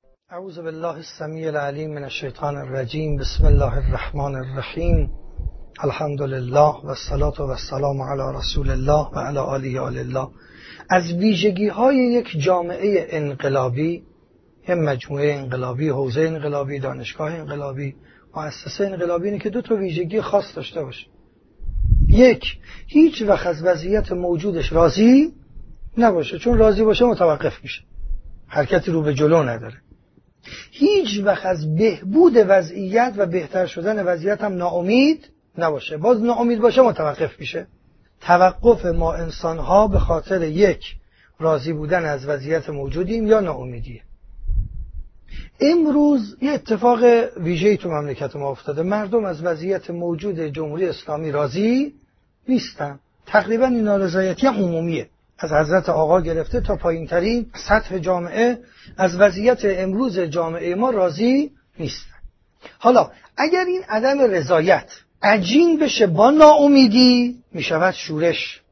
اعوذ بالله السمیع العلیم من الشیطان الرجیم. بسم الله الرحمن الرحیم. الحمد لله و الصلاة و السلام علی رسول الله و علی آله الله. از ویژگی های یک جامعه انقلابی، یک مجموعه انقلابی، حوزه انقلابی، دانشگاه انقلابی، مؤسسه انقلابی اینه که دو تا ویژگی خاص داشته باشه. یک، هیچ وقت از وضعیت موجودش راضی نباشه، چون راضی باشه متوقف میشه، حرکتی رو به جلو نداره. هیچ وقت از بهبود وضعیت و بهتر شدن وضعیت هم ناامید نباشه، باز ناامید باشه متوقف میشه. توقف ما انسان ها به خاطر یک، راضی بودن از وضعیت موجودیم یا ناامیدیه. امروز یه اتفاق ویژه‌ای تو مملکت ما افتاده، مردم از وضعیت موجود جمهوری اسلامی راضی نیستن. تقریبا این نارضایتی عمومیه، از حضرت آقا گرفته تا پایین ترین سطح جامعه از وضعیت امروز جامعه ما راضی نیستن. حالا اگر این عدم رضایت عجین بشه با ناامیدی، میشود شورش.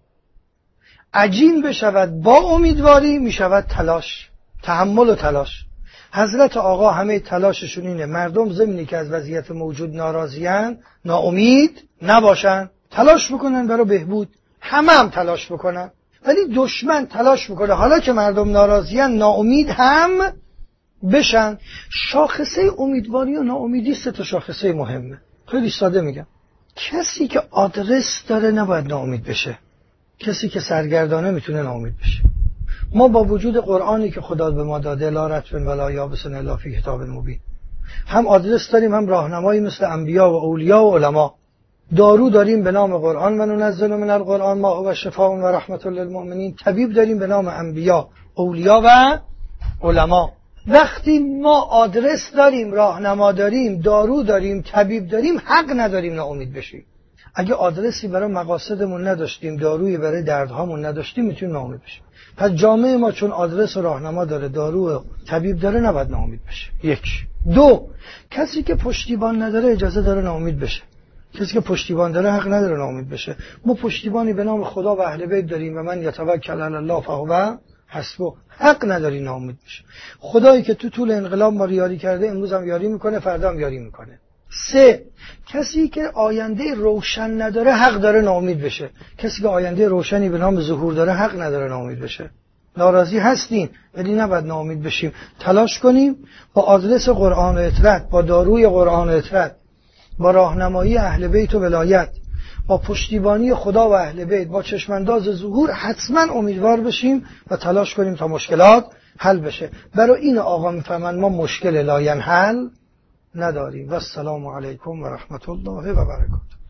عجین بشود با امیدواری، میشود تلاش، تحمل و تلاش. حضرت آقا همه تلاششون اینه مردم زمینی که از وضعیت موجود ناراضیان، ناامید نباشن، تلاش بکنن برای بهبود. هم تلاش بکنن، ولی دشمن تلاش میکنه حالا که مردم ناراضیان ناامید هم بشن. شاخصه امیدواری و ناامیدی سه تا شاخصه مهمه. خیلی ساده میگم، کسی که آدرس داره نباید ناامید بشه، کسی که سرگردانه میتونه ناامید بشه. ما با وجود قرآنی که خدا به ما داده، لا رطب ولا یابس الا فی کتاب مبین، هم آدرس داریم هم راهنمایی مثل انبیا و اولیا و علما. دارو داریم به نام قرآن و ننزل من القرآن ما هو شفاء و رحمت للمؤمنین. طبیب داریم به نام انبیا، اولیا و علما. وقتی ما آدرس داریم، راهنما داریم، دارو داریم، طبیب داریم، حق نداریم ناامید بشیم. اگه آدرسی برای مقاصدمون نداشتیم، دارویی برای دردهامون نداشتیم، میتونیم ناامید بشیم. پس جامعه ما چون آدرس و راهنما داره، دارو و طبیب داره، نباید ناامید بشه. یک. دو، کسی که پشتیبان نداره اجازه داره ناامید بشه. کسی که پشتیبان داره حق نداره ناامید بشه. ما پشتیبانی به نام خدا و اهل بیت داریم و من یتوکل علی الله فهو حسبه. حق نداری ناامید بشه. خدایی که تو طول انقلاب ما یاری کرده، امروز هم یاری میکنه، فردا هم یاری میکنه. سه، کسی که آینده روشن نداره حق داره ناامید بشه. کسی که آینده روشنی به نام ظهور داره حق نداره ناامید بشه. ناراضی هستیم ولی نباید ناامید بشیم. تلاش کنیم با آدرس قرآن و اطرت، با داروی قرآن و اطرت، با راهنمایی اهل بیت و ولایت، با پشتیبانی خدا و اهل بیت، با چشمانداز ظهور حتما امیدوار بشیم و تلاش کنیم تا مشکلات حل بشه. برای این آقا میفهمن ما مشکل لاینحل نداریم. و السلام علیکم و رحمت الله و برکاته.